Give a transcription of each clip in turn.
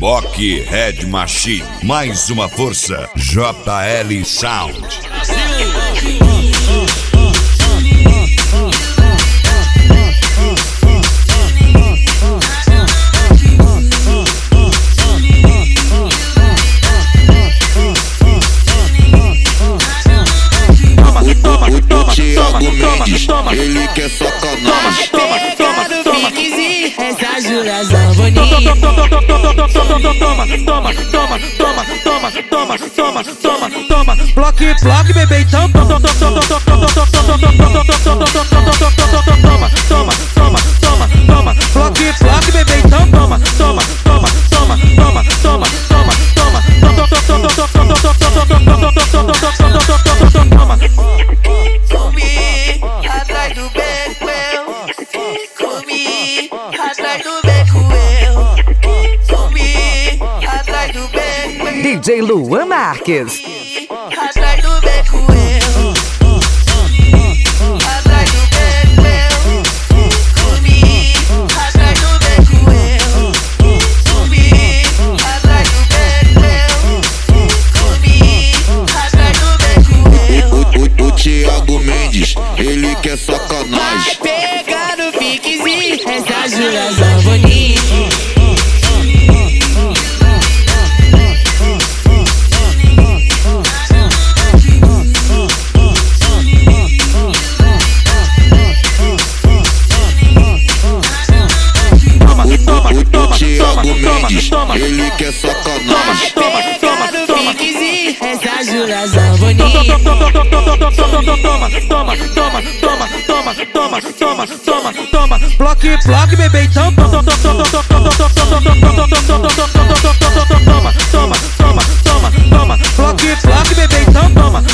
Reboque Red Machine. Mais uma força. JL Sound. Ele quer sacanagem. Pega no piquezinho, essa Júlia Zamboni. Toma, bloque, bebê, então. Toma, bloque, bebê, então. Toma. Comi atrás do beco eu. Comi atrás do beco eu. Comi atrás do beco eu. DJ Luan Marques. Atrás do beco eu. Atrás do beco eu. Comi atrás do beco eu. Comi atrás do beco eu. Comi atrás do beco eu. O Thiago Mendes, ele quer sacanagem. Vai pegar no piquezinho, essa Júlia Zamboni. O Thiago Mendes, ele quer sacanagem. Pega no piquezinho, essa Júlia Zamboni. Toma, bloque, bebê, então. Toma, bloque, bebê, então. Toma.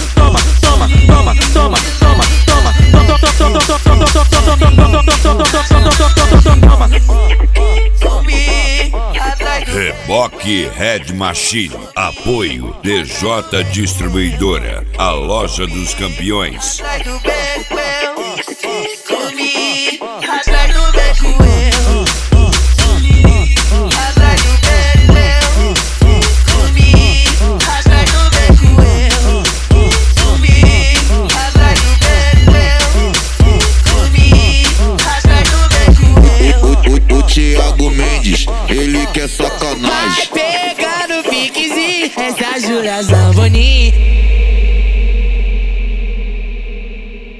Comi atrás do Reboque Red Machine. Apoio DJ Distribuidora. A loja dos campeões. atrás do beco eu. Comi atrás do beco eu. Atrás do beco eu. Comi atrás do beco eu. Comi atrás do beco eu. Comi atrás do beco eu. O Thiago Mendes, ele quer sacanagem. Vai pegar no piquezinho, essa Júlia Zamboni.